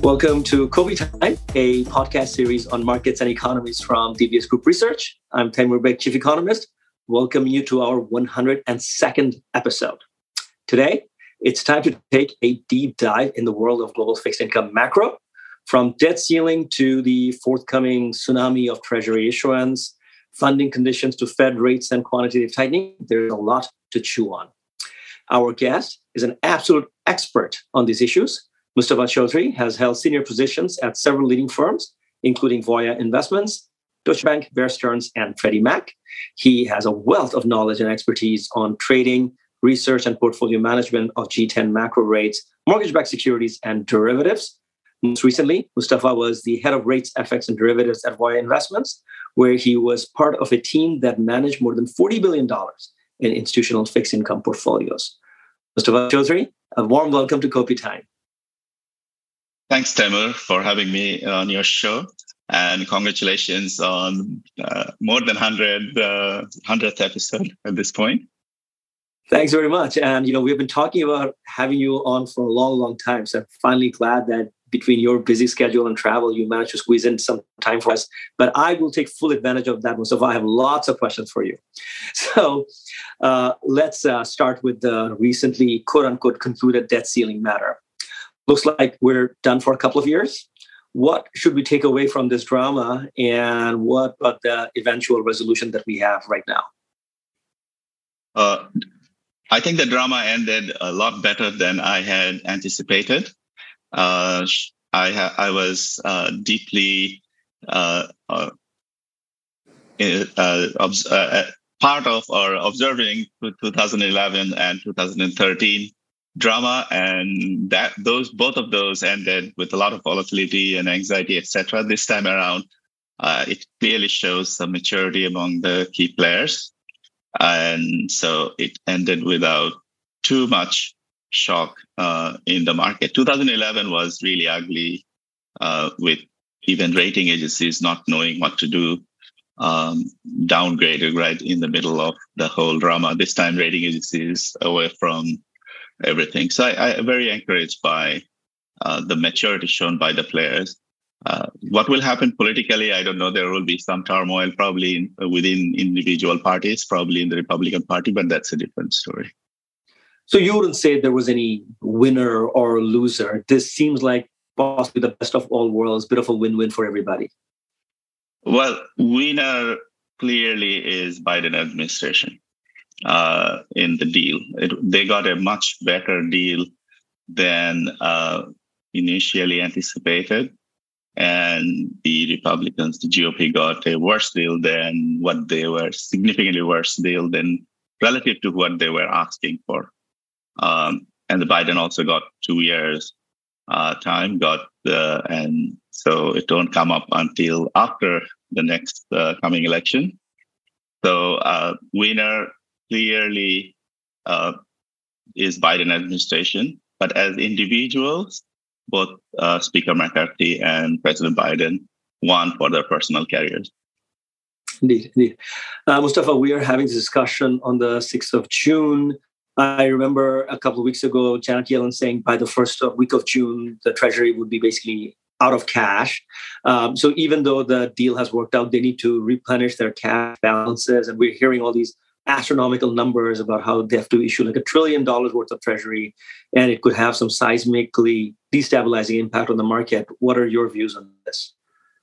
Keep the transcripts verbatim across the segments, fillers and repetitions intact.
Welcome to Kobe Time, a podcast series on markets and economies from D B S Group Research. I'm Taimur Baig, Chief Economist, welcoming you to our one hundred second episode. Today, it's time to take a deep dive in the world of global fixed income macro, from debt ceiling to the forthcoming tsunami of treasury issuance, funding conditions to Fed rates and quantitative tightening. There's a lot to chew on. Our guest is an absolute expert on these issues. Mustafa Chaudhry has held senior positions at several leading firms, including Voya Investments, Deutsche Bank, Bear Stearns, and Freddie Mac. He has a wealth of knowledge and expertise on trading, research, and portfolio management of G ten macro rates, mortgage-backed securities, and derivatives. Most recently, Mustafa was the head of rates, F X, and derivatives at Voya Investments, where he was part of a team that managed more than forty billion dollars in institutional fixed income portfolios. Mustafa Chaudhry, a warm welcome to Kobe Time. Thanks, Taimur, for having me on your show. And congratulations on uh, more than one hundred, uh, hundredth episode at this point. Thanks very much. And, you know, we've been talking about having you on for a long, long time. So I'm finally glad that between your busy schedule and travel, you managed to squeeze in some time for us. But I will take full advantage of that, Mustafa. I have lots of questions for you. So uh, let's uh, start with the recently, quote unquote, concluded debt ceiling matter. Looks like we're done for a couple of years. What should we take away from this drama, and what about the eventual resolution that we have right now? Uh, I think the drama ended a lot better than I had anticipated. Uh, I, ha- I was uh, deeply uh, uh, uh, obs- uh, part of or observing two thousand eleven and two thousand thirteen drama, and that those both of those ended with a lot of volatility and anxiety, et cetera. This time around, uh, it clearly shows some maturity among the key players, and so it ended without too much shock uh, in the market. two thousand eleven was really ugly, uh, with even rating agencies not knowing what to do, um, downgraded right in the middle of the whole drama. This time, rating agencies away from everything. So I, I'm very encouraged by uh, the maturity shown by the players. Uh, what will happen politically, I don't know. There will be some turmoil probably in, within individual parties, probably in the Republican Party, but that's a different story. So you wouldn't say there was any winner or loser. This seems like possibly the best of all worlds, bit of a win-win for everybody. Well, winner clearly is Biden administration. Uh, in the deal. It, they got a much better deal than uh, initially anticipated. And the Republicans, the G O P, got a worse deal than what they were, significantly worse deal than relative to what they were asking for. Um, and the Biden also got two years uh, time, got the, and so it don't come up until after the next uh, coming election. So uh, winner clearly uh, is Biden administration, but as individuals, both uh, Speaker McCarthy and President Biden won for their personal careers. Indeed, indeed. Uh, Mustafa, we are having this discussion on the sixth of June. I remember a couple of weeks ago, Janet Yellen saying by the first week of June, the Treasury would be basically out of cash. Um, so even though the deal has worked out, they need to replenish their cash balances. And we're hearing all these astronomical numbers about how they have to issue like a trillion dollars worth of treasury, and it could have some seismically destabilizing impact on the market. What are your views on this?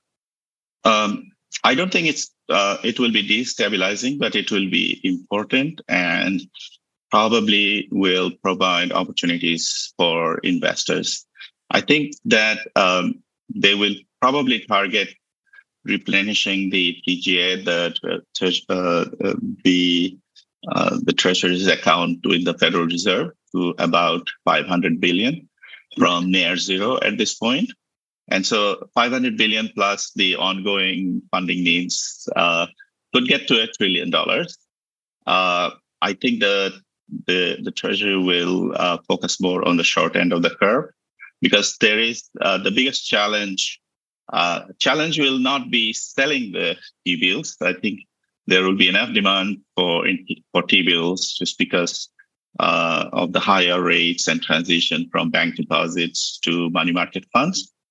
Um, I don't think it's uh, it will be destabilizing, but it will be important and probably will provide opportunities for investors. I think that um, they will probably target replenishing the T G A, the uh, the uh, the Treasury's account with the Federal Reserve to about five hundred billion from near zero at this point, and so five hundred billion plus the ongoing funding needs uh, could get to a trillion dollars. Uh, I think the the the Treasury will uh, focus more on the short end of the curve, because there is uh, the biggest challenge. Uh, challenge will not be selling the T-bills. I think there will be enough demand for for T-bills just because uh, of the higher rates and transition from bank deposits to money market funds.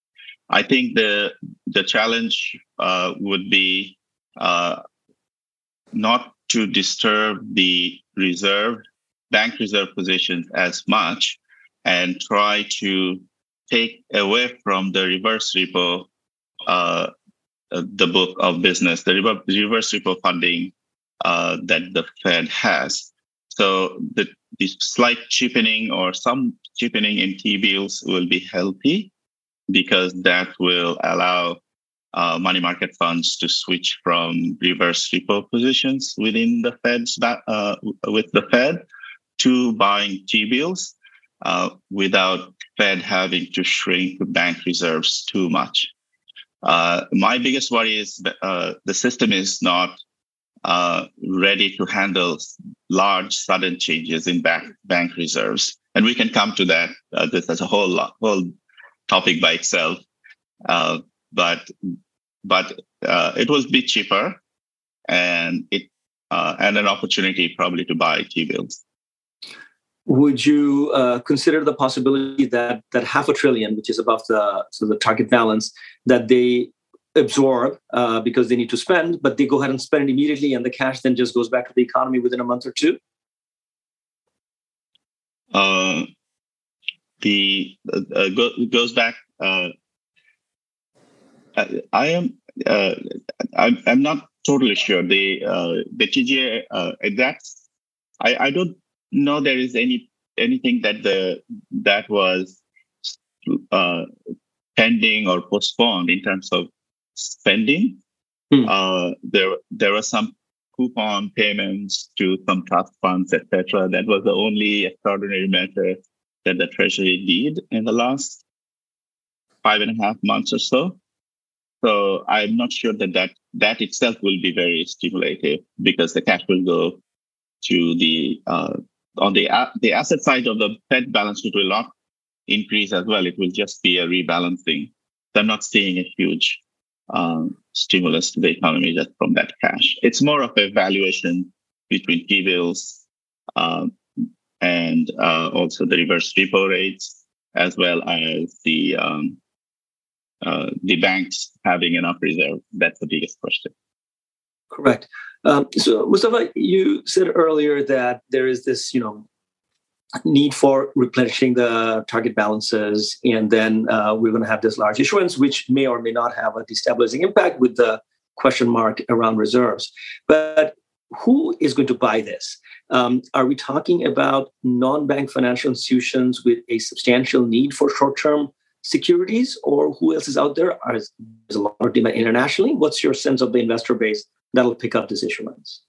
I think the the challenge uh, would be uh, not to disturb the reserve bank reserve positions as much, and try to take away from the reverse repo uh, the book of business, the reverse repo funding uh, that the Fed has. So the, the slight cheapening or some cheapening in T-bills will be healthy, because that will allow uh, money market funds to switch from reverse repo positions within the Fed's uh, with the Fed to buying T-bills uh, without Fed having to shrink bank reserves too much. Uh, my biggest worry is that uh, the system is not uh, ready to handle large, sudden changes in bank, bank reserves. And we can come to that. Uh, this is a whole lot, whole topic by itself. Uh, but but uh, it will be cheaper, and it uh, and an opportunity probably to buy T-bills. Would you uh, consider the possibility that that half a trillion, which is above the so the target balance, that they absorb uh, because they need to spend, but they go ahead and spend it immediately, and the cash then just goes back to the economy within a month or two? Uh, the uh, go, goes back. Uh, I, I am. Uh, I'm, I'm not totally sure. The uh, the T G A uh, that's. I, I don't know there is any anything that the that was uh, pending or postponed in terms of spending. Hmm. Uh, there there were some coupon payments to some trust funds, et cetera. That was the only extraordinary measure that the Treasury did in the last five and a half months or so. So I'm not sure that that, that itself will be very stimulative, because the cash will go to the uh, on the uh, the asset side of the Fed balance sheet will not increase as well. It will just be a rebalancing. So I'm not seeing a huge um, stimulus to the economy just from that cash. It's more of a valuation between T-bills um, and uh, also the reverse repo rates, as well as the um, uh, the banks having enough reserve. That's the biggest question. Correct. Um, so, Mustafa, you said earlier that there is this, you know, need for replenishing the target balances, and then uh, we're going to have this large issuance, which may or may not have a destabilizing impact with the question mark around reserves. But who is going to buy this? Um, are we talking about non-bank financial institutions with a substantial need for short-term securities, or who else is out there? Is there a lot of demand internationally? What's your sense of the investor base that'll pick up this issuance?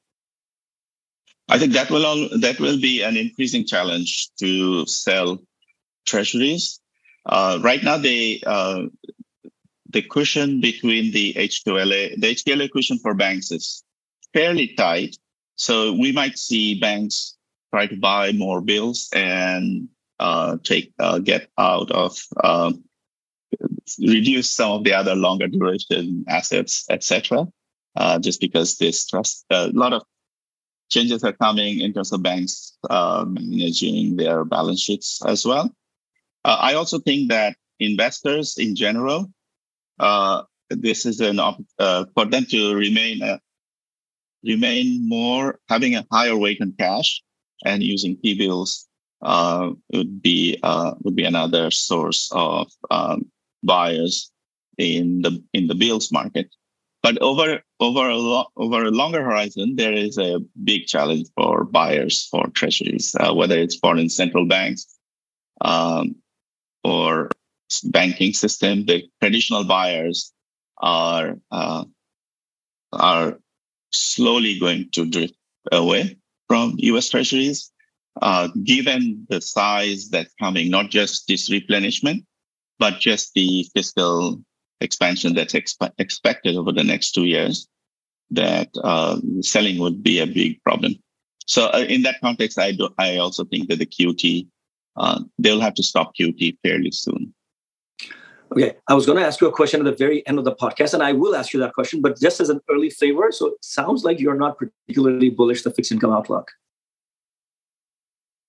I think that will all, that will be an increasing challenge to sell treasuries. Uh, right now, they uh, the cushion between the H Q L A, the H Q L A cushion for banks is fairly tight. So we might see banks try to buy more bills and uh, take uh, get out of uh, reduce some of the other longer duration assets, et cetera. Uh, just because this trust, a uh, lot of changes are coming in terms of banks uh, managing their balance sheets as well. Uh, I also think that investors in general, uh, this is an op- uh, for them to remain uh, remain more having a higher weight in cash and using T-bills uh, would be uh, would be another source of um, buyers in the in the bills market. But over over a lo- over a longer horizon, there is a big challenge for buyers for treasuries, uh, whether it's foreign central banks um, or banking system. The traditional buyers are uh, are slowly going to drift away from U S treasuries, uh, given the size that's coming, not just this replenishment, but just the fiscal expansion that's expe- expected over the next two years, that uh, selling would be a big problem. So uh, in that context, I do, I also think that the Q T, uh, they'll have to stop Q T fairly soon. Okay, I was going to ask you a question at the very end of the podcast, and I will ask you that question, but just as an early flavor, so it sounds like you're not particularly bullish the fixed income outlook.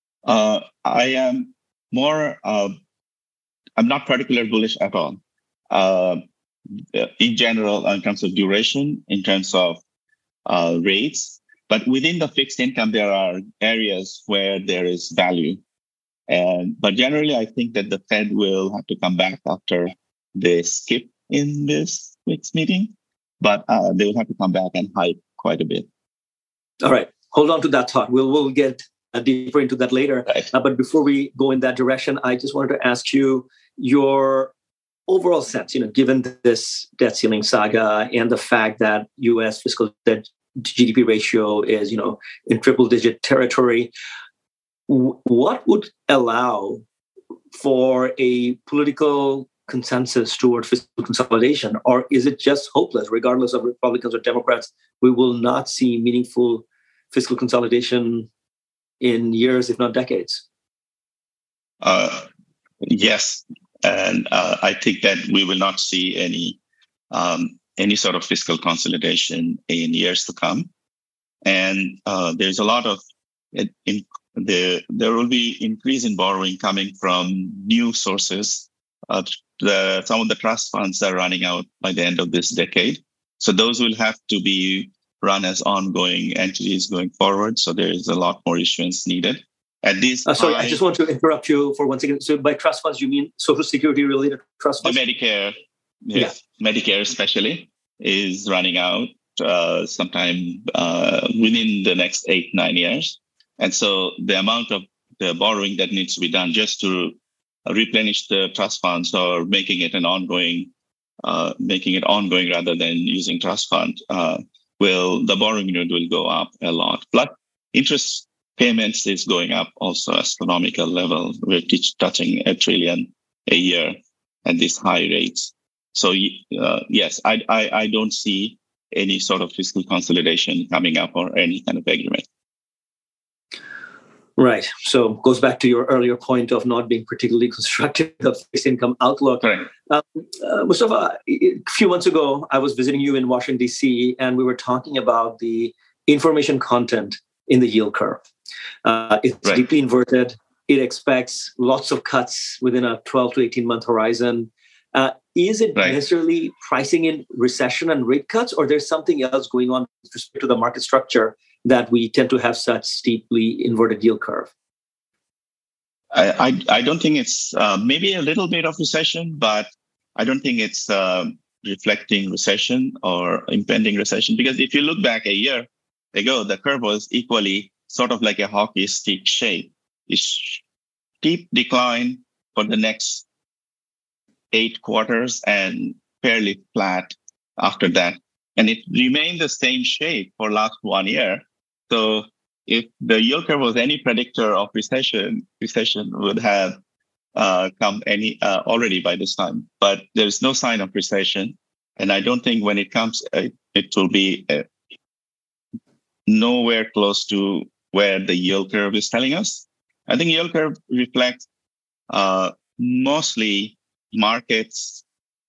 Uh, I am more, uh, I'm not particularly bullish at all. uh, in general, in terms of duration, in terms of uh, rates. But within the fixed income, there are areas where there is value. And but generally, I think that the Fed will have to come back after they skip in this week's meeting. But uh, they will have to come back and hike quite a bit. All right, hold on to that thought. We'll we'll get uh, deeper into that later. Right. Uh, but before we go in that direction, I just wanted to ask you your overall sense. You know, given this debt ceiling saga and the fact that U S fiscal debt G D P ratio is, you know, in triple digit territory, w- what would allow for a political consensus toward fiscal consolidation? Or is it just hopeless, regardless of Republicans or Democrats? We will not see meaningful fiscal consolidation in years, if not decades. Uh, yes. And uh, I think that we will not see any um, any sort of fiscal consolidation in years to come. And uh, there's a lot of, in, in the, there will be increase in borrowing coming from new sources. Uh, the, some of the trust funds are running out by the end of this decade. So those will have to be run as ongoing entities going forward. So there is a lot more issuance needed. At this uh, sorry, time, I just want to interrupt you for one second. So by trust funds, you mean Social Security related trust funds? The Medicare, yes, yeah. Medicare especially is running out uh, sometime uh, within the next eight, nine years. And so the amount of the borrowing that needs to be done just to replenish the trust funds or making it an ongoing, uh, making it ongoing rather than using trust fund, uh, will the borrowing unit will go up a lot. Plus, interest payments is going up also astronomical level. We're touching a trillion a year at these high rates. So uh, yes, I, I I don't see any sort of fiscal consolidation coming up or any kind of agreement. Right. So it goes back to your earlier point of not being particularly constructive of fixed income outlook. Right. Um, uh, Mustafa, a few months ago, I was visiting you in Washington, D C, and we were talking about the information content in the yield curve. Uh, it's right. deeply inverted. It expects lots of cuts within a twelve to eighteen month horizon. Uh, is it right. necessarily pricing in recession and rate cuts, or there's something else going on with respect to the market structure that we tend to have such steeply inverted yield curve? I, I, I don't think it's uh, maybe a little bit of recession, but I don't think it's uh, reflecting recession or impending recession. Because if you look back a year ago, the curve was equally sort of like a hockey stick shape. It's steep decline for the next eight quarters and fairly flat after that. And it remained the same shape for last one year. So if the yield curve was any predictor of recession, recession would have uh, come any uh, already by this time. But there's no sign of recession. And I don't think when it comes, uh, it will be uh, nowhere close to where the yield curve is telling us. I think yield curve reflects uh, mostly markets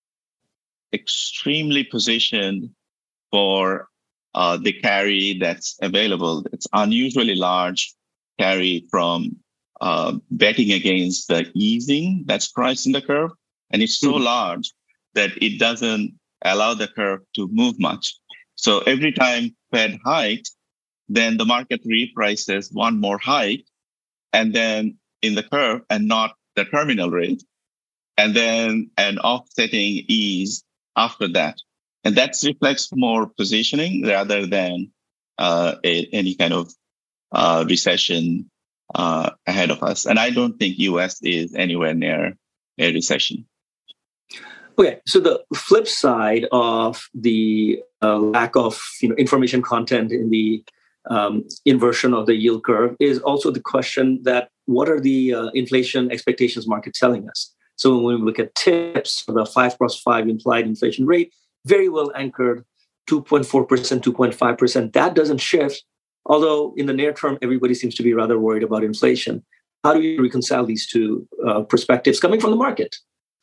extremely positioned for uh, the carry that's available. It's unusually large carry from uh, betting against the easing that's priced in the curve. And it's so mm-hmm. large that it doesn't allow the curve to move much. So every time Fed hikes, then the market reprices one more hike and then in the curve and not the terminal rate. And then an offsetting ease after that. And that reflects more positioning rather than uh, a, any kind of uh, recession uh, ahead of us. And I don't think U S is anywhere near a recession. Okay, so the flip side of the uh, lack of you know, information content in the um, inversion of the yield curve is also the question that what are the uh, inflation expectations market telling us? So when we look at tips, the five plus five implied inflation rate, very well anchored, two point four percent, two point five percent. That doesn't shift, although in the near term, everybody seems to be rather worried about inflation. How do you reconcile these two uh, perspectives coming from the market?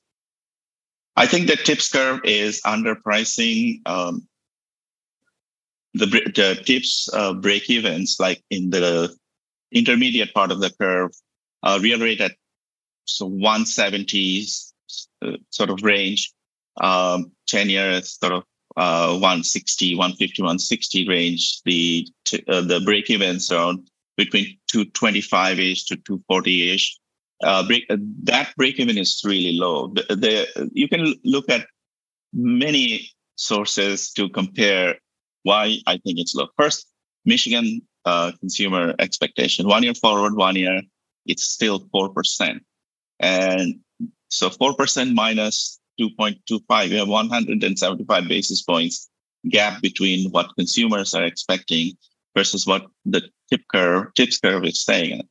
I think the tips curve is underpricing um, the, the tips uh, break evens, like in the intermediate part of the curve, uh, real rate at so one seventies uh, sort of range um, ten years sort of uh, one sixty, one fifty, one sixty range. The uh, the break evens around between two twenty-five-ish to two forty-ish. Uh, break, uh, that break even is really low. The, the, you can look at many sources to compare why I think it's low. First, Michigan uh, consumer expectation. One year forward, one year, it's still four percent. And so four percent minus two point two five, you have one hundred seventy-five basis points gap between what consumers are expecting versus what the tip curve, tips curve is saying.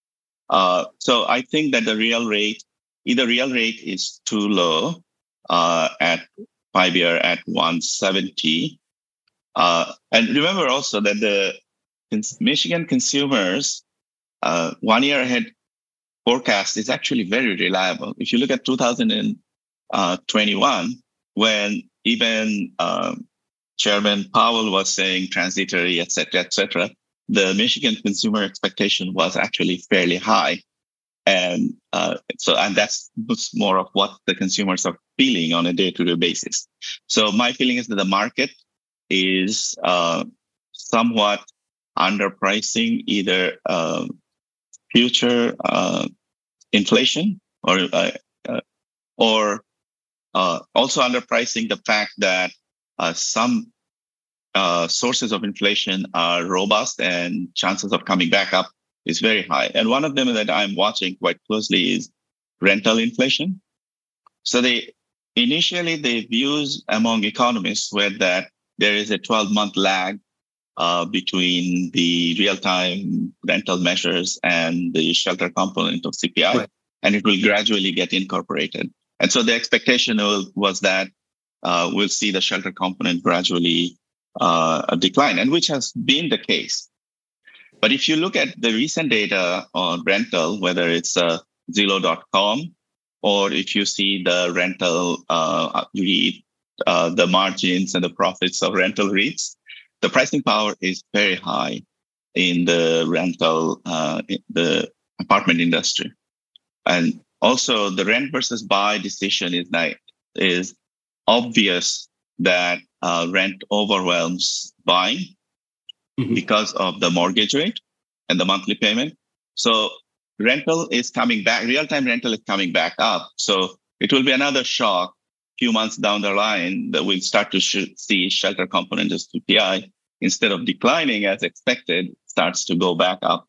Uh, so I think that the real rate, either real rate is too low uh, at five year at one seventy. Uh, and remember also that the Michigan consumers uh, one year ahead forecast is actually very reliable. If you look at two thousand twenty-one, when even um, Chairman Powell was saying transitory, et cetera, et cetera, the Michigan consumer expectation was actually fairly high. And uh, so, and that's more of what the consumers are feeling on a day-to-day basis. So my feeling is that the market is uh, somewhat underpricing either uh, future uh, inflation or uh, uh, or uh, also underpricing the fact that uh, some uh, sources of inflation are robust and chances of coming back up is very high. And one of them that I'm watching quite closely is rental inflation. So they initially the views among economists were that there is a twelve-month lag uh, between the real-time rental measures and the shelter component of C P I, right, and it will gradually get incorporated. And so the expectation was that uh, we'll see the shelter component gradually uh, decline, and which has been the case. But if you look at the recent data on rental, whether it's uh, Zillow dot com, or if you see the rental uh, REIT, uh, the margins and the profits of rental REITs, the pricing power is very high in the rental, uh, in the apartment industry. And also the rent versus buy decision is, like, is obvious that uh, rent overwhelms buying mm-hmm. because of the mortgage rate and the monthly payment. So rental is coming back, real-time rental is coming back up. So it will be another shock few months down the line that we'll start to sh- see shelter component as C P I, instead of declining as expected, starts to go back up.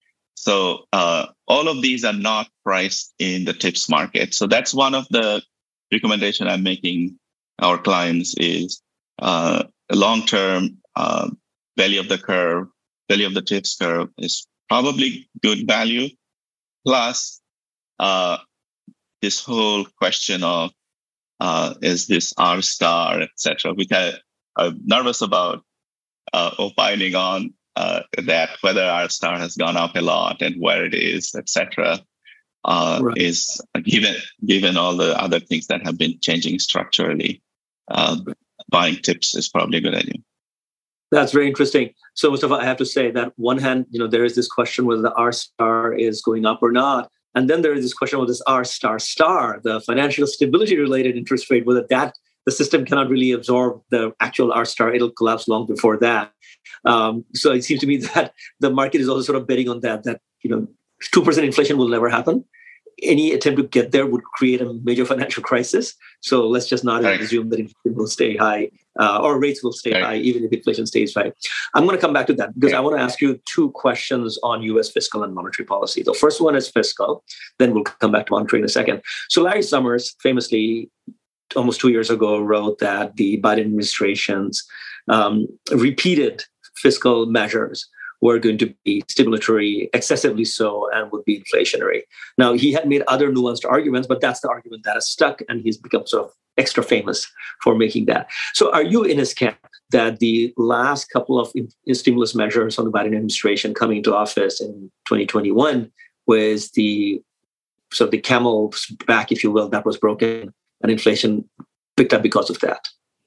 So uh, all of these are not priced in the tips market. So that's one of the recommendation I'm making our clients is uh, long-term uh, value of the curve, value of the tips curve is probably good value. Plus, uh, this whole question of uh, is this R star, et cetera, which I, I'm nervous about uh, opining on uh, that, whether R star has gone up a lot and where it is, et cetera, uh, right. is given given all the other things that have been changing structurally. Uh, buying tips is probably a good idea. That's very interesting. So, Mustafa, I have to say that one hand, you know, there is this question whether the R star is going up or not. And then there is this question of this R star star, the financial stability related interest rate, whether that the system cannot really absorb the actual R star, it'll collapse long before that. Um, so it seems to me that the market is also sort of betting on that, that, you know, two percent inflation will never happen. Any attempt to get there would create a major financial crisis. So let's just not right. assume that inflation will stay high uh, or rates will stay right. high, even if inflation stays high. I'm going to come back to that because right. I want to ask you two questions on U S fiscal and monetary policy. The first one is fiscal, then we'll come back to monetary in a second. So Larry Summers famously, almost two years ago, wrote that the Biden administration's um, repeated fiscal measures were going to be stimulatory, excessively so, and would be inflationary. Now, he had made other nuanced arguments, but that's the argument that has stuck, and he's become sort of extra famous for making that. So are you in his camp that the last couple of stimulus measures from the Biden administration coming into office in twenty twenty-one was the sort of the camel's back, if you will, that was broken, and inflation picked up because of that?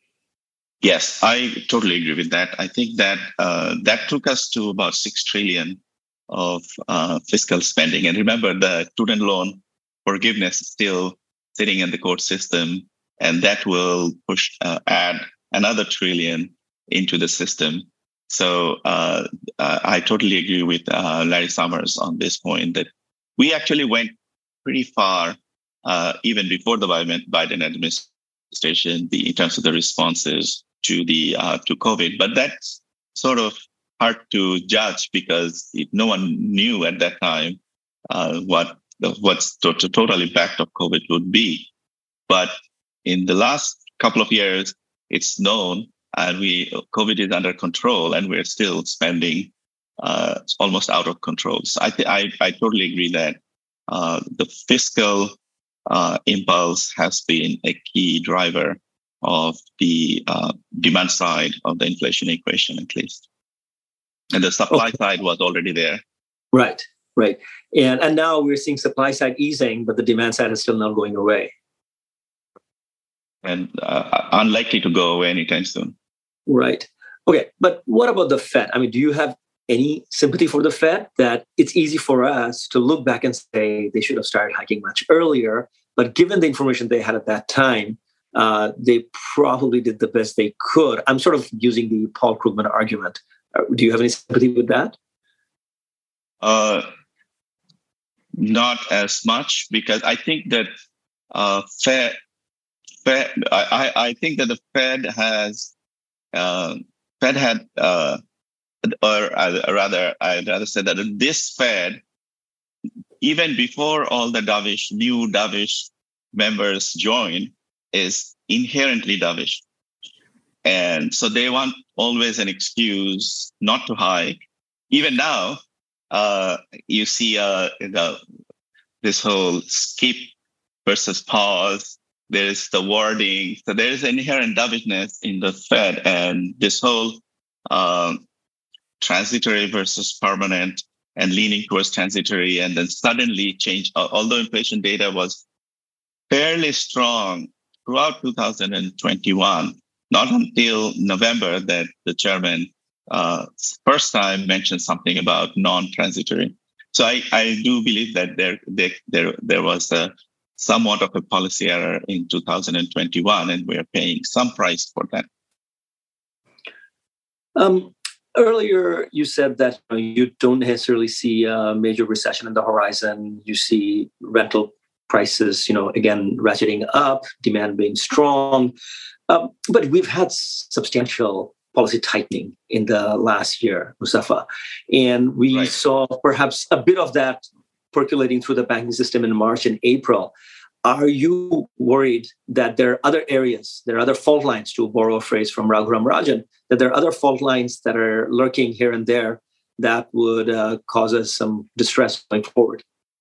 Yes, I totally agree with that. I think that uh, that took us to about six trillion of uh, fiscal spending. And remember, the student loan forgiveness is still sitting in the court system. and that will push uh, add another trillion into the system. So uh, uh, I totally agree with uh, Larry Summers on this point that we actually went pretty far uh, even before the Biden, Biden administration the, in terms of the responses to the uh, to COVID. But that's sort of hard to judge because it, no one knew at that time uh, what the what's the total impact of COVID would be. But in the last couple of years, it's known. And we COVID is under control, and we're still spending uh, almost out of control. So I, th- I I totally agree that uh, the fiscal uh, impulse has been a key driver of the uh, demand side of the inflation equation, at least, and the supply okay. side was already there. Right, right, and and now we're seeing supply side easing, but the demand side is still not going away, and uh, unlikely to go away anytime soon. Right. Okay. But what about the Fed? I mean, do you have any sympathy for the Fed that it's easy for us to look back and say they should have started hiking much earlier, but given the information they had at that time, uh, they probably did the best they could. I'm sort of using the Paul Krugman argument. Uh, do you have any sympathy with that? Uh, not as much, because I think that uh, Fed, Fed I, I think that the Fed has Uh, Fed had, uh, or rather, I'd rather say that this Fed, even before all the dovish, new dovish members join, is inherently dovish. And so they want always an excuse not to hike. Even now, uh, you see uh, the, this whole skip versus pause. There's the wording. So there's inherent dovishness in the Fed, and this whole um, transitory versus permanent and leaning towards transitory, and then suddenly change. Although inflation data was fairly strong throughout two thousand twenty-one, not until November that the chairman uh, first time mentioned something about non-transitory. So I, I do believe that there, there, there, there was a somewhat of a policy error in two thousand twenty-one, and we are paying some price for that. Um, earlier, you said that you know, you don't necessarily see a major recession in the horizon. You see rental prices, you know, again, ratcheting up, demand being strong. Um, but we've had substantial policy tightening in the last year, Mustafa. And we right. saw perhaps a bit of that percolating through the banking system in March and April. Are you worried that there are other areas, there are other fault lines, to borrow a phrase from Raghuram Rajan, that there are other fault lines that are lurking here and there that would uh, cause us some distress going forward?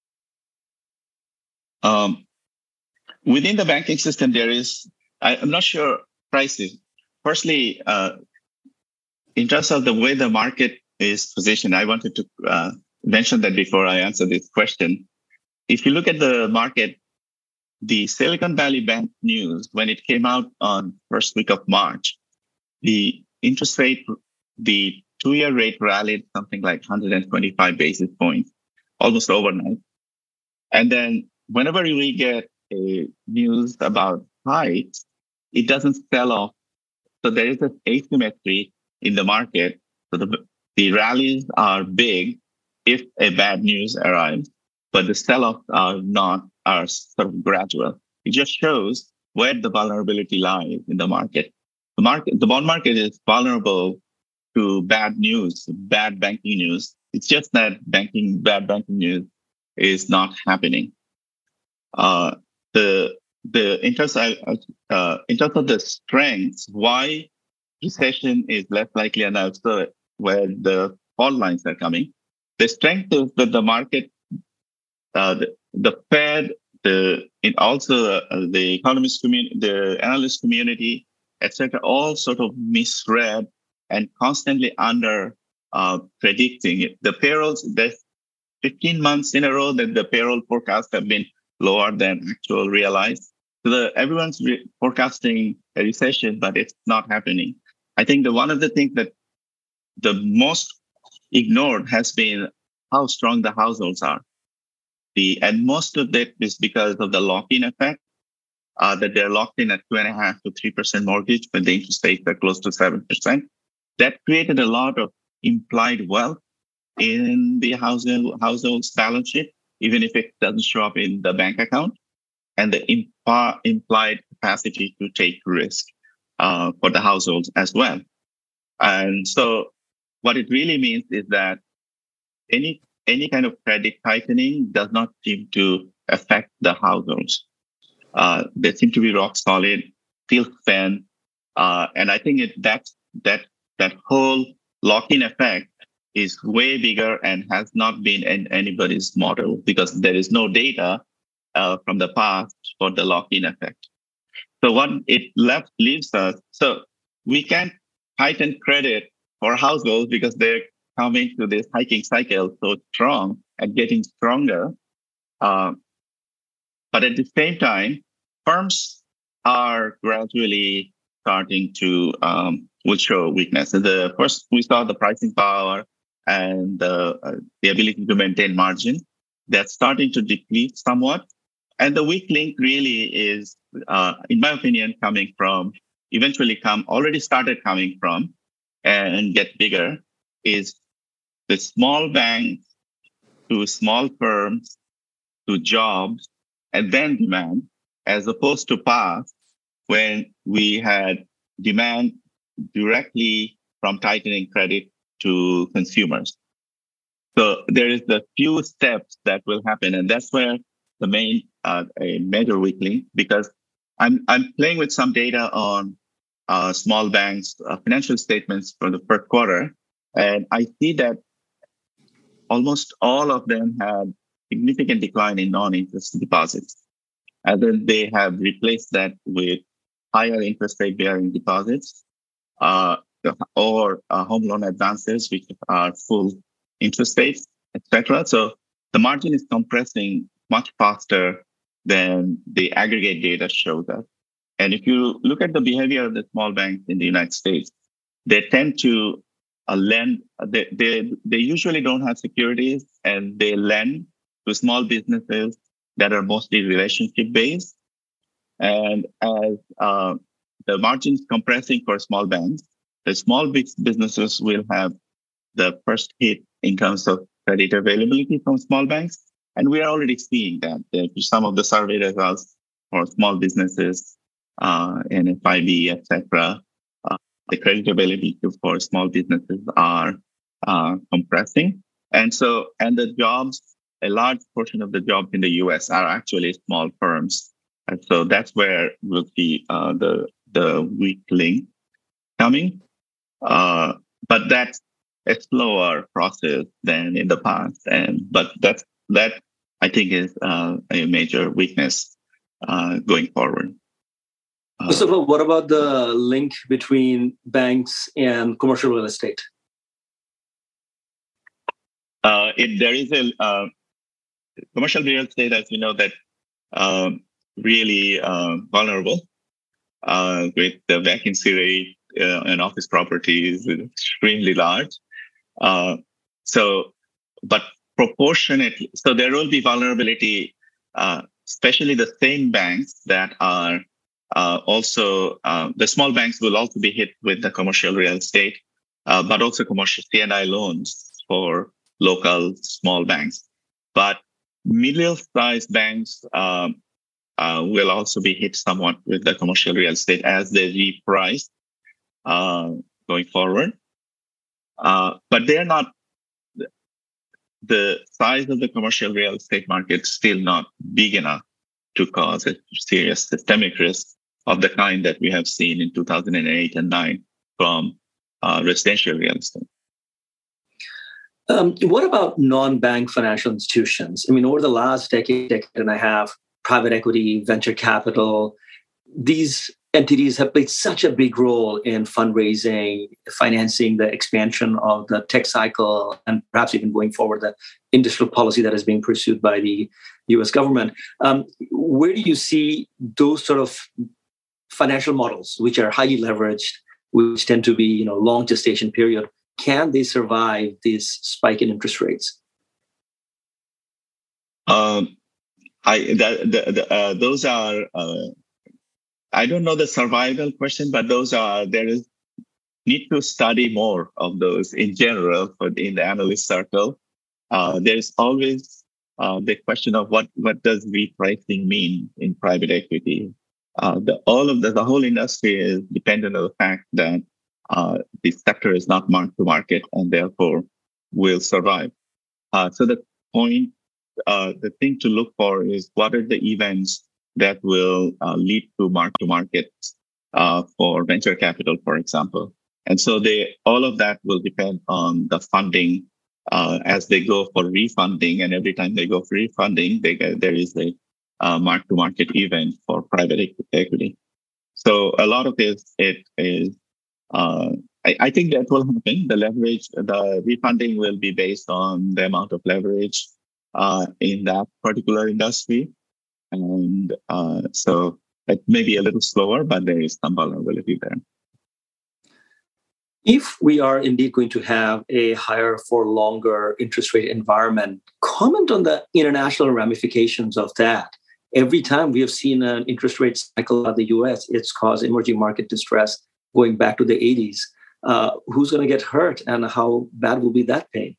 Um, within the banking system, there is, I, I'm not sure, prices. Firstly, uh, in terms of the way the market is positioned, I wanted to uh, mention that before I answer this question. If you look at the market, the Silicon Valley Bank news, when it came out on first week of March, the interest rate, the two-year rate rallied something like one hundred twenty-five basis points, almost overnight. And then whenever we get a news about hikes, it doesn't sell off. So there is an asymmetry in the market. So the, the rallies are big if a bad news arrives, but the sell-offs are not, are sort of gradual. It just shows where the vulnerability lies in the market. The market, the bond market is vulnerable to bad news, bad banking news. It's just that banking, bad banking news is not happening. Uh, the the in terms of, uh, in terms of the strengths, why recession is less likely, and also where the fault lines are coming. The strength is that the market, uh, the, the Fed, the it also uh, the economist community, the analyst community, et cetera, all sort of misread and constantly under uh, predicting it. The payrolls, there's fifteen months in a row that the payroll forecasts have been lower than actual realized. So the, everyone's re- forecasting a recession, but it's not happening. I think that one of the things that the most ignored has been how strong the households are. The and most of that is because of the lock-in effect. uh, that they're locked in at two and a half to three percent mortgage, when the interest rates are close to seven percent. That created a lot of implied wealth in the household household's balance sheet, even if it doesn't show up in the bank account, and the imp- implied capacity to take risk uh, for the households as well. And so what it really means is that any any kind of credit tightening does not seem to affect the households. Uh, they seem to be rock solid, feel thin, uh, and I think it, that that that whole lock-in effect is way bigger and has not been in anybody's model, because there is no data uh, from the past for the lock-in effect. So what it left leaves us, so we can't tighten credit for households because they're coming to this hiking cycle so strong and getting stronger. Uh, but at the same time, firms are gradually starting to um, will show weakness. So the first we saw the pricing power and the uh, the ability to maintain margin. That's starting to deplete somewhat. And the weak link really is, uh, in my opinion, coming from, eventually come, already started coming from, and get bigger, is the small banks to small firms to jobs and then demand, as opposed to past when we had demand directly from tightening credit to consumers. So there is the few steps that will happen, and that's where the main uh, a major weak link, because I'm I'm playing with some data on uh, small banks' uh, financial statements for the first quarter, and I see that almost all of them had significant decline in non-interest deposits, and then they have replaced that with higher interest rate bearing deposits, uh, or uh, home loan advances, which are full interest rates, et cetera. So the margin is compressing much faster than the aggregate data shows us. And if you look at the behavior of the small banks in the United States, they tend to uh, lend, they, they, they usually don't have securities, and they lend to small businesses that are mostly relationship based. And as uh, the margins compressing for small banks, the small businesses will have the first hit in terms of credit availability from small banks. And we are already seeing that. Some of the survey results for small businesses, uh, N F I B, et cetera, uh, the credit availability for small businesses are uh, compressing. And so, and the jobs, a large portion of the jobs in the U S are actually small firms. And so that's where we'll see uh, the, the weak link coming. Uh, but that's a slower process than in the past. And, but that's, that I think is uh, a major weakness uh, going forward. Uh, so what about the link between banks and commercial real estate? Uh, it, there is a uh, commercial real estate, as you know, that um, really uh, vulnerable uh, with the vacancy rate uh, and office properties extremely large. Uh, so, but proportionately, so there will be vulnerability, uh, especially the same banks that are uh, also, uh, the small banks will also be hit with the commercial real estate, uh, but also commercial C and I loans for local small banks. But middle-sized banks um, uh, will also be hit somewhat with the commercial real estate as they reprice uh, going forward. Uh, but they're not, the size of the commercial real estate market is still not big enough to cause a serious systemic risk of the kind that we have seen in two thousand eight and nine from uh, residential real estate. Um, what about non-bank financial institutions? I mean, over the last decade, decade and a half, private equity, venture capital, these entities have played such a big role in fundraising, financing the expansion of the tech cycle, and perhaps even going forward, the industrial policy that is being pursued by the U S government. Um, where do you see those sort of financial models, which are highly leveraged, which tend to be, you know, long gestation period? Can they survive this spike in interest rates? Um, I that, the, the, uh, those are uh, I don't know the survival question, but those are, there is need to study more of those in general for in the analyst circle. Uh, there's always uh, the question of what, what does repricing mean in private equity? Uh, the, all of the, the whole industry is dependent on the fact that uh, the sector is not mark to market and therefore will survive. Uh, so the point, uh, the thing to look for is what are the events that will uh, lead to mark to market uh, for venture capital, for example. And so they, all of that will depend on the funding uh, as they go for refunding. And every time they go for refunding, they get, there is a uh, mark to market event for private equity. So a lot of this, it is, uh, I, I think that will happen. The leverage, the refunding will be based on the amount of leverage uh, in that particular industry. And uh, so it may be a little slower, but there is some vulnerability there. If we are indeed going to have a higher for longer interest rate environment, comment on the international ramifications of that. Every time we have seen an interest rate cycle out of the U S, it's caused emerging market distress going back to the eighties. Uh, who's going to get hurt and how bad will be that pain?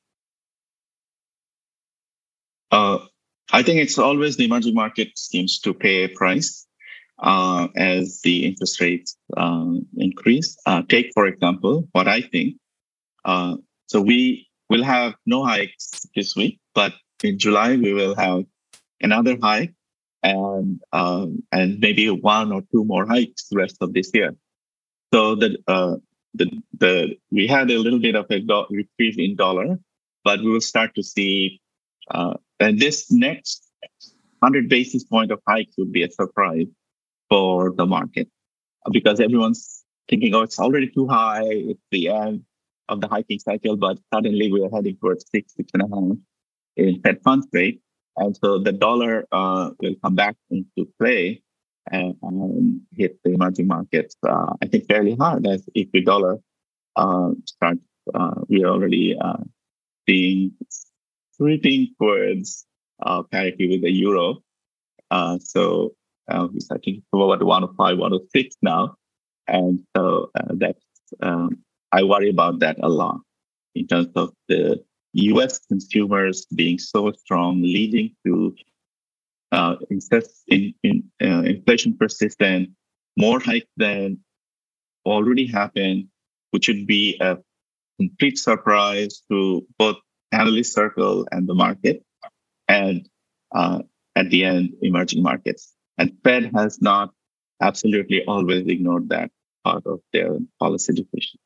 Uh, I think it's always the emerging market seems to pay a price uh, as the interest rates uh, increase. Uh, take, for example, what I think. Uh, so we will have no hikes this week, but in July we will have another hike and um, and maybe one or two more hikes the rest of this year. So the uh, the the we had a little bit of a do- reprieve in dollar, but we will start to see. Uh, and this next one hundred basis point of hikes would be a surprise for the market because everyone's thinking, oh, it's already too high. It's the end of the hiking cycle, but suddenly we are heading towards six, six and a half in Fed funds rate. And so the dollar uh, will come back into play and um, hit the emerging markets, uh, I think, fairly hard as if the dollar uh, starts, uh, we are already uh, seeing creeping towards uh, parity with the euro. Uh, so uh, it's, I think, about one oh five, one oh six now. And so uh, that's, um, I worry about that a lot in terms of the U S consumers being so strong, leading to uh, in, in, uh, inflation persistent, more hikes than already happened, which would be a complete surprise to both analyst circle and the market, and uh, at the end, emerging markets. And Fed has not absolutely always ignored that part of their policy decision.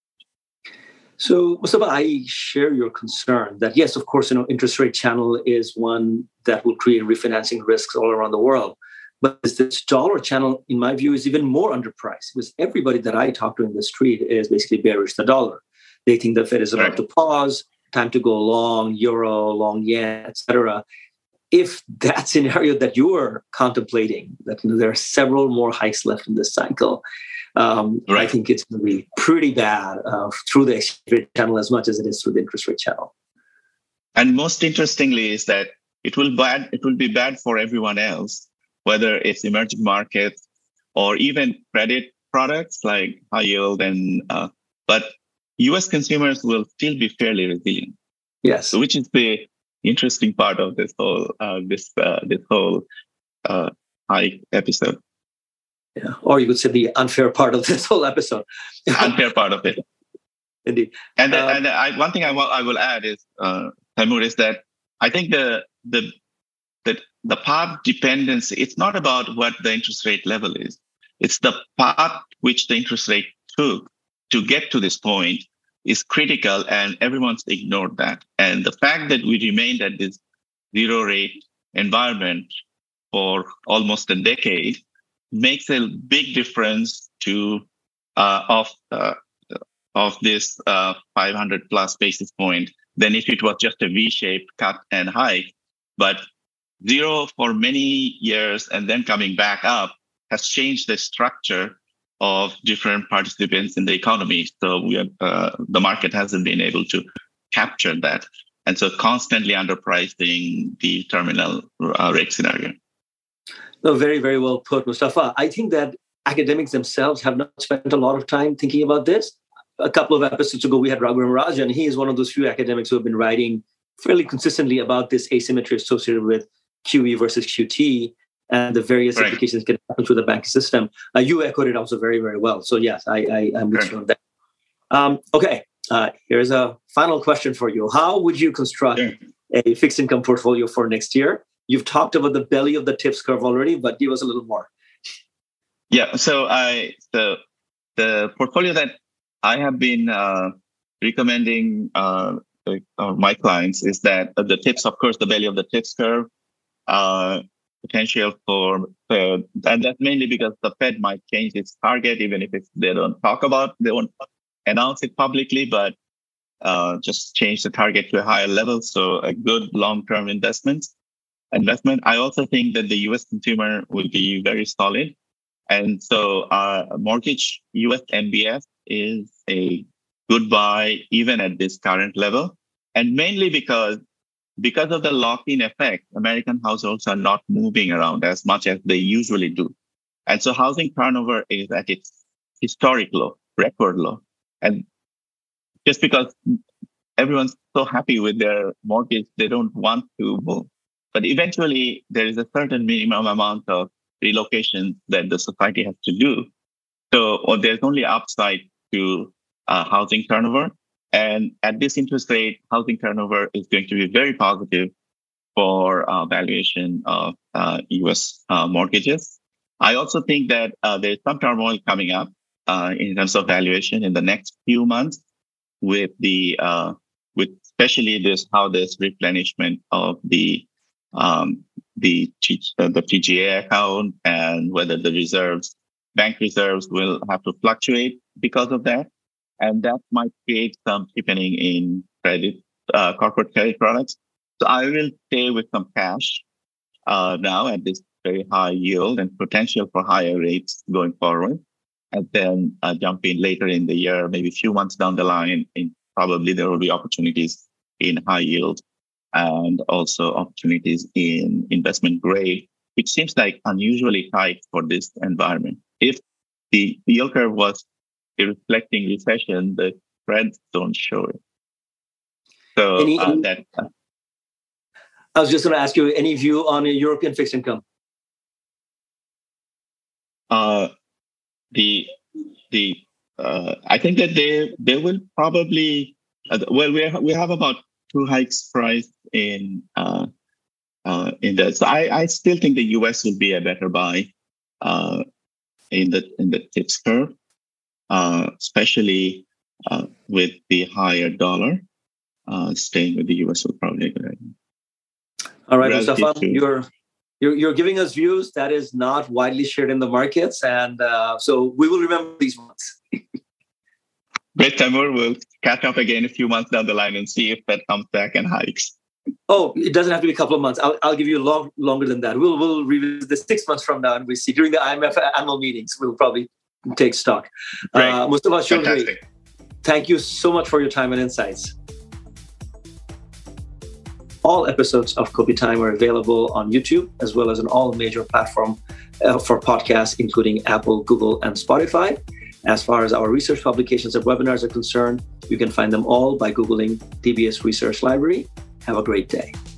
So, Mustafa, I share your concern that, yes, of course, you know, interest rate channel is one that will create refinancing risks all around the world. But this dollar channel, in my view, is even more underpriced because everybody that I talk to in the street is basically bearish the dollar. They think the Fed is about right. to pause, time to go long euro, long yen, et cetera. If that scenario that you are contemplating, that you know, there are several more hikes left in this cycle, um, right. I think it's going to be pretty bad uh, through the exchange rate channel as much as it is through the interest rate channel. And most interestingly is that it will bad. It will be bad for everyone else, whether it's emerging markets or even credit products like high yield and uh, but U S consumers will still be fairly resilient. Yes, so which is the interesting part of this whole uh, this uh, this whole uh, high episode. Yeah, or you could say the unfair part of this whole episode. Unfair part of it, indeed. And um, and I, one thing I will I will add is uh, Taimur, is that I think the the the the path dependency. It's not about what the interest rate level is. It's the path which the interest rate took to get to this point is critical, and everyone's ignored that. And the fact that we remained at this zero rate environment for almost a decade makes a big difference to uh, of uh, of this uh, five hundred plus basis point than if it was just a V-shaped cut and hike. But zero for many years and then coming back up has changed the structure of different participants in the economy. So we have, uh, the market hasn't been able to capture that. And so constantly underpricing the terminal uh, rate scenario. No, very, very well put, Mustafa. I think that academics themselves have not spent a lot of time thinking about this. A couple of episodes ago, we had Raghuram Rajan. He is one of those few academics who have been writing fairly consistently about this asymmetry associated with Q E versus Q T and the various right. implications can happen through the banking system. Uh, you echoed it also very, very well. So yes, I, I, I'm with right. you on that. Um, okay, uh, here's a final question for you. How would you construct yeah. a fixed income portfolio for next year? You've talked about the belly of the tips curve already, but give us a little more. Yeah, so I the the portfolio that I have been uh, recommending uh, uh, my clients is that uh, the tips, of course, the belly of the tips curve, uh, potential for, uh, and that's mainly because the Fed might change its target, even if it's, they don't talk about, they won't announce it publicly, but uh, just change the target to a higher level. So a good long-term investment. Investment. I also think that the U S consumer will be very solid. And so uh, mortgage U S M B S is a good buy even at this current level. And mainly because Because of the lock-in effect, American households are not moving around as much as they usually do. And so housing turnover is at its historic low, record low. And just because everyone's so happy with their mortgage, they don't want to move. But eventually, there is a certain minimum amount of relocation that the society has to do. So or there's only upside to uh, housing turnover. And at this interest rate, housing turnover is going to be very positive for uh, valuation of uh, U S uh, mortgages. I also think that uh, there's some turmoil coming up uh, in terms of valuation in the next few months, with the uh, with especially this how this replenishment of the um, the uh, the T G A account, and whether the reserves, bank reserves, will have to fluctuate because of that. And that might create some cheapening in credit, uh, corporate credit products. So I will stay with some cash uh, now at this very high yield and potential for higher rates going forward. And then uh, jump in later in the year, maybe a few months down the line, and probably there will be opportunities in high yield and also opportunities in investment grade, which seems like unusually tight for this environment. If the yield curve was reflecting recession, the spreads don't show it. So any, uh, that. Uh, I was just going to ask you, any view on a European fixed income? Uh, the the uh, I think that they they will probably uh, well we have, we have about two hikes priced in uh, uh, in that. So I, I still think the U S will be a better buy uh, in the in the tips curve. Uh, especially uh, with the higher dollar, uh, staying with the U S will probably be a good idea. All right, Mustafa, you're, you're you're giving us views that is not widely shared in the markets, and uh, so we will remember these months. Great, Taimur. We'll catch up again a few months down the line and see if that comes back and hikes. Oh, it doesn't have to be a couple of months. I'll, I'll give you long, longer than that. We'll we'll revisit this six months from now, and we see during the I M F annual meetings. We'll probably take stock. Uh, Mustafa Chaudhry, thank you so much for your time and insights. All episodes of Kopitime are available on YouTube, as well as on all major platforms uh, for podcasts, including Apple, Google, and Spotify. As far as our research publications and webinars are concerned, you can find them all by Googling D B S Research Library. Have a great day.